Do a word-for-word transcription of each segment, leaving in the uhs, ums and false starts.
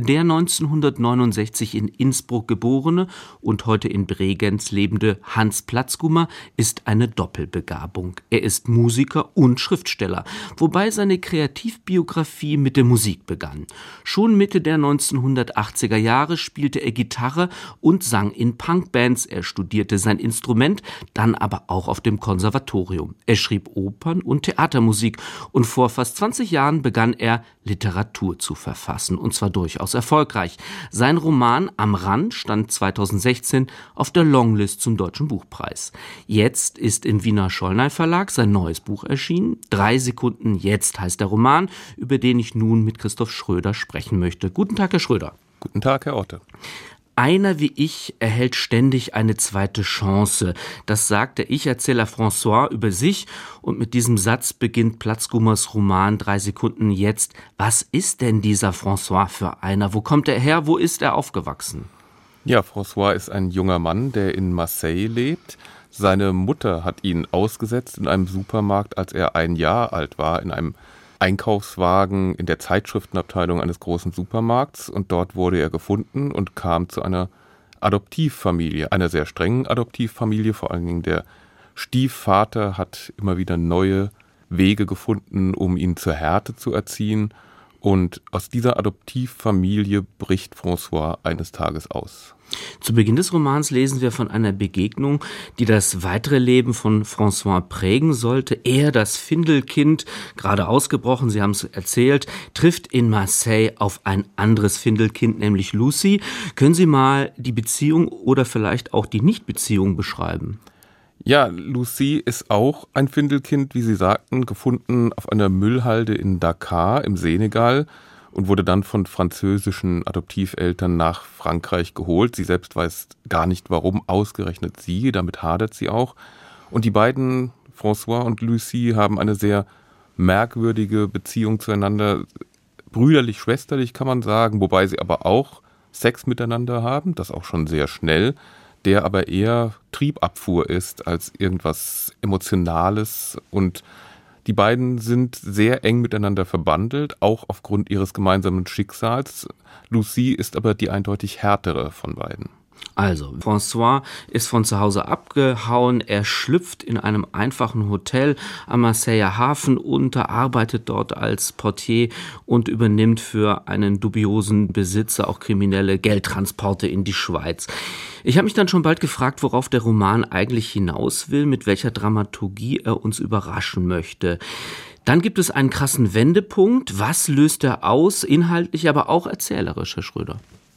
Der neunzehnhundertneunundsechzig in Innsbruck geborene und heute in Bregenz lebende Hans Platzgummer ist eine Doppelbegabung. Er ist Musiker und Schriftsteller, wobei seine Kreativbiografie mit der Musik begann. Schon Mitte der neunzehnhundertachtziger Jahre spielte er Gitarre und sang in Punkbands. Er studierte sein Instrument, dann aber auch auf dem Konservatorium. Er schrieb Opern und Theatermusik und vor fast zwanzig Jahren begann er, Literatur zu verfassen, und zwar durchaus erfolgreich. Sein Roman Am Rand stand zweitausendsechzehn auf der Longlist zum Deutschen Buchpreis. Jetzt ist im Wiener Schollnay Verlag sein neues Buch erschienen. Drei Sekunden jetzt heißt der Roman, über den ich nun mit Christoph Schröder sprechen möchte. Guten Tag, Herr Schröder. Guten Tag, Herr Otte. Einer wie ich erhält ständig eine zweite Chance. Das sagt der Ich-Erzähler François über sich. Und mit diesem Satz beginnt Platzgummers Roman Drei Sekunden jetzt. Was ist denn dieser François für einer? Wo kommt er her? Wo ist er aufgewachsen? Ja, François ist ein junger Mann, der in Marseille lebt. Seine Mutter hat ihn ausgesetzt in einem Supermarkt, als er ein Jahr alt war, in einem Einkaufswagen in der Zeitschriftenabteilung eines großen Supermarkts, und dort wurde er gefunden und kam zu einer Adoptivfamilie, einer sehr strengen Adoptivfamilie. Vor allen Dingen der Stiefvater hat immer wieder neue Wege gefunden, um ihn zur Härte zu erziehen, und aus dieser Adoptivfamilie bricht François eines Tages aus. Zu Beginn des Romans lesen wir von einer Begegnung, die das weitere Leben von François prägen sollte. Er, das Findelkind, gerade ausgebrochen, Sie haben es erzählt, trifft in Marseille auf ein anderes Findelkind, nämlich Lucy. Können Sie mal die Beziehung oder vielleicht auch die Nichtbeziehung beschreiben? Ja, Lucy ist auch ein Findelkind, wie Sie sagten, gefunden auf einer Müllhalde in Dakar im Senegal und wurde dann von französischen Adoptiveltern nach Frankreich geholt. Sie selbst weiß gar nicht, warum ausgerechnet sie, damit hadert sie auch. Und die beiden, François und Lucy, haben eine sehr merkwürdige Beziehung zueinander, brüderlich-schwesterlich kann man sagen, wobei sie aber auch Sex miteinander haben, das auch schon sehr schnell, der aber eher Triebabfuhr ist als irgendwas Emotionales, und die beiden sind sehr eng miteinander verbandelt, auch aufgrund ihres gemeinsamen Schicksals. Lucy ist aber die eindeutig härtere von beiden. Also, François ist von zu Hause abgehauen, er schlüpft in einem einfachen Hotel am Marseiller Hafen unter, arbeitet dort als Portier und übernimmt für einen dubiosen Besitzer auch kriminelle Geldtransporte in die Schweiz. Ich habe mich dann schon bald gefragt, worauf der Roman eigentlich hinaus will, mit welcher Dramaturgie er uns überraschen möchte. Dann gibt es einen krassen Wendepunkt. Was löst er aus, inhaltlich, aber auch erzählerisch, Herr Schröder?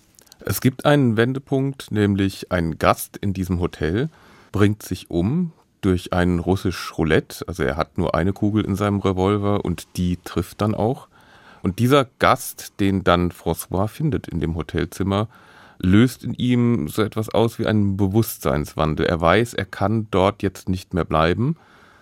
Es gibt einen Wendepunkt, nämlich ein Gast in diesem Hotel bringt sich um durch ein russisch Roulette. Also er hat nur eine Kugel in seinem Revolver und die trifft dann auch. Und dieser Gast, den dann François findet in dem Hotelzimmer, löst in ihm so etwas aus wie einen Bewusstseinswandel. Er weiß, er kann dort jetzt nicht mehr bleiben.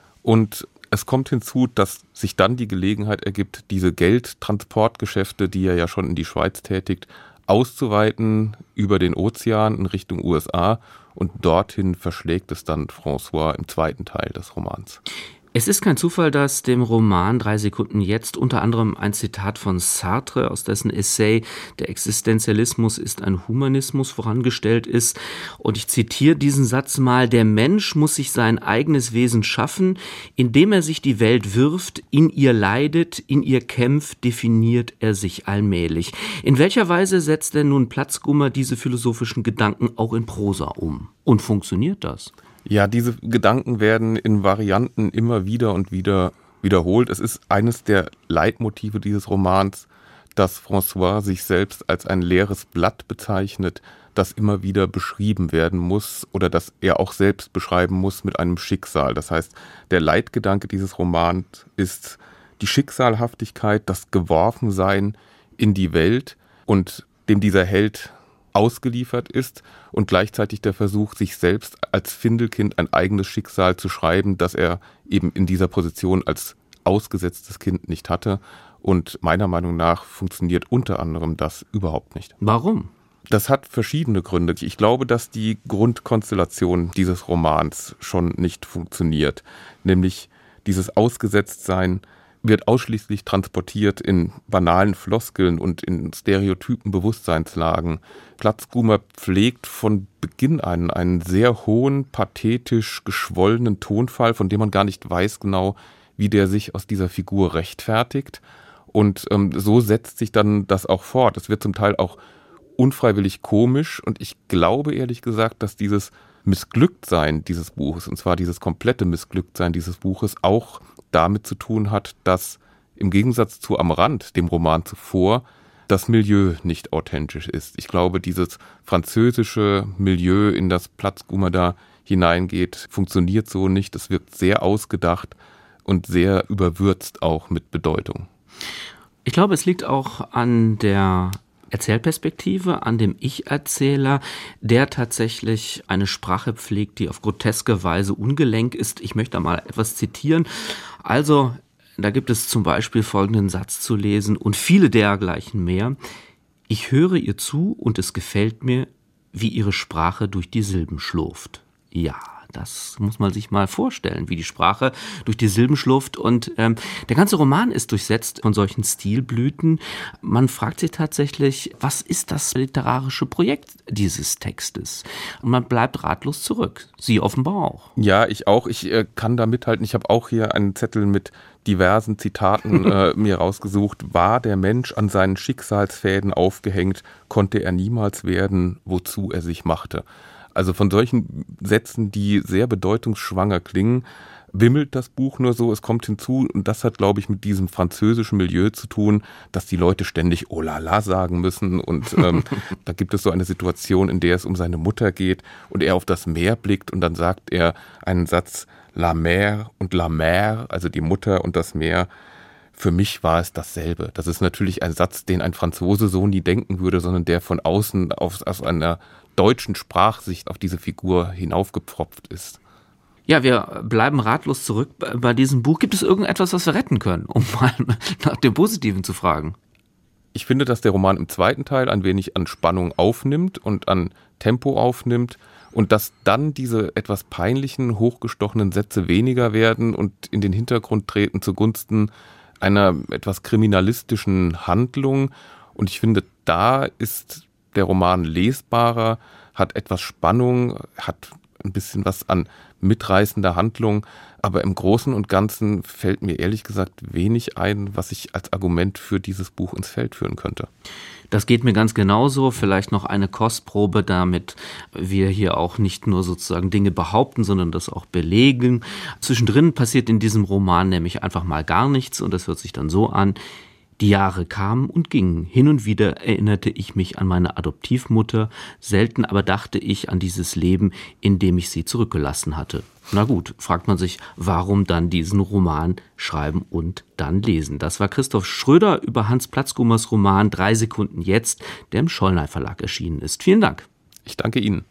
Und es kommt hinzu, dass sich dann die Gelegenheit ergibt, diese Geldtransportgeschäfte, die er ja schon in die Schweiz tätigt, auszuweiten über den Ozean in Richtung U S A, und dorthin verschlägt es dann François im zweiten Teil des Romans. Es ist kein Zufall, dass dem Roman Drei Sekunden jetzt unter anderem ein Zitat von Sartre aus dessen Essay Der Existenzialismus ist ein Humanismus vorangestellt ist. Und ich zitiere diesen Satz mal: Der Mensch muss sich sein eigenes Wesen schaffen, indem er sich die Welt wirft, in ihr leidet, in ihr kämpft, definiert er sich allmählich. In welcher Weise setzt denn nun Platzgummer diese philosophischen Gedanken auch in Prosa um? Und funktioniert das? Ja, diese Gedanken werden in Varianten immer wieder und wieder wiederholt. Es ist eines der Leitmotive dieses Romans, dass François sich selbst als ein leeres Blatt bezeichnet, das immer wieder beschrieben werden muss oder das er auch selbst beschreiben muss mit einem Schicksal. Das heißt, der Leitgedanke dieses Romans ist die Schicksalhaftigkeit, das Geworfensein in die Welt, und dem dieser Held ausgeliefert ist, und gleichzeitig der Versuch, sich selbst als Findelkind ein eigenes Schicksal zu schreiben, das er eben in dieser Position als ausgesetztes Kind nicht hatte. Und meiner Meinung nach funktioniert unter anderem das überhaupt nicht. Warum? Das hat verschiedene Gründe. Ich glaube, dass die Grundkonstellation dieses Romans schon nicht funktioniert, nämlich dieses Ausgesetztsein, wird ausschließlich transportiert in banalen Floskeln und in stereotypen Bewusstseinslagen. Platzschumer pflegt von Beginn an einen sehr hohen, pathetisch geschwollenen Tonfall, von dem man gar nicht weiß genau, wie der sich aus dieser Figur rechtfertigt. Und ähm, so setzt sich dann das auch fort. Es wird zum Teil auch unfreiwillig komisch und ich glaube ehrlich gesagt, dass dieses Missglücktsein dieses Buches, und zwar dieses komplette Missglücktsein dieses Buches, auch damit zu tun hat, dass im Gegensatz zu Am Rand, dem Roman zuvor, das Milieu nicht authentisch ist. Ich glaube, dieses französische Milieu, in das Platzschumer da hineingeht, funktioniert so nicht. Es wirkt sehr ausgedacht und sehr überwürzt auch mit Bedeutung. Ich glaube, es liegt auch an der Erzählperspektive, an dem Ich-Erzähler, der tatsächlich eine Sprache pflegt, die auf groteske Weise ungelenk ist. Ich möchte da mal etwas zitieren. Also, da gibt es zum Beispiel folgenden Satz zu lesen und viele dergleichen mehr. Ich höre ihr zu und es gefällt mir, wie ihre Sprache durch die Silben schlurft. Ja, das muss man sich mal vorstellen, wie die Sprache durch die Silben schlurft. Und ähm, der ganze Roman ist durchsetzt von solchen Stilblüten. Man fragt sich tatsächlich, was ist das literarische Projekt dieses Textes? Und man bleibt ratlos zurück. Sie offenbar auch. Ja, ich auch. Ich äh, kann da mithalten. Ich habe auch hier einen Zettel mit diversen Zitaten äh, mir rausgesucht. War der Mensch an seinen Schicksalsfäden aufgehängt, konnte er niemals werden, wozu er sich machte. Also von solchen Sätzen, die sehr bedeutungsschwanger klingen, wimmelt das Buch nur so. Es kommt hinzu, und das hat, glaube ich, mit diesem französischen Milieu zu tun, dass die Leute ständig oh la la sagen müssen. Und ähm, da gibt es so eine Situation, in der es um seine Mutter geht und er auf das Meer blickt und dann sagt er einen Satz, la mer und la mer, also die Mutter und das Meer. Für mich war es dasselbe. Das ist natürlich ein Satz, den ein Franzose so nie denken würde, sondern der von außen aus, aus einer deutschen Sprachsicht auf diese Figur hinaufgepfropft ist. Ja, wir bleiben ratlos zurück bei diesem Buch. Gibt es irgendetwas, was wir retten können, um mal nach dem Positiven zu fragen? Ich finde, dass der Roman im zweiten Teil ein wenig an Spannung aufnimmt und an Tempo aufnimmt und dass dann diese etwas peinlichen, hochgestochenen Sätze weniger werden und in den Hintergrund treten zugunsten einer etwas kriminalistischen Handlung. Und ich finde, da ist der Roman lesbarer, hat etwas Spannung, hat ein bisschen was an mitreißender Handlung, aber im Großen und Ganzen fällt mir ehrlich gesagt wenig ein, was ich als Argument für dieses Buch ins Feld führen könnte. Das geht mir ganz genauso. Vielleicht noch eine Kostprobe, damit wir hier auch nicht nur sozusagen Dinge behaupten, sondern das auch belegen. Zwischendrin passiert in diesem Roman nämlich einfach mal gar nichts und das hört sich dann so an. Die Jahre kamen und gingen. Hin und wieder erinnerte ich mich an meine Adoptivmutter. Selten aber dachte ich an dieses Leben, in dem ich sie zurückgelassen hatte. Na gut, fragt man sich, warum dann diesen Roman schreiben und dann lesen. Das war Christoph Schröder über Hans Platzschumers Roman Drei Sekunden jetzt, der im Schollnay Verlag erschienen ist. Vielen Dank. Ich danke Ihnen.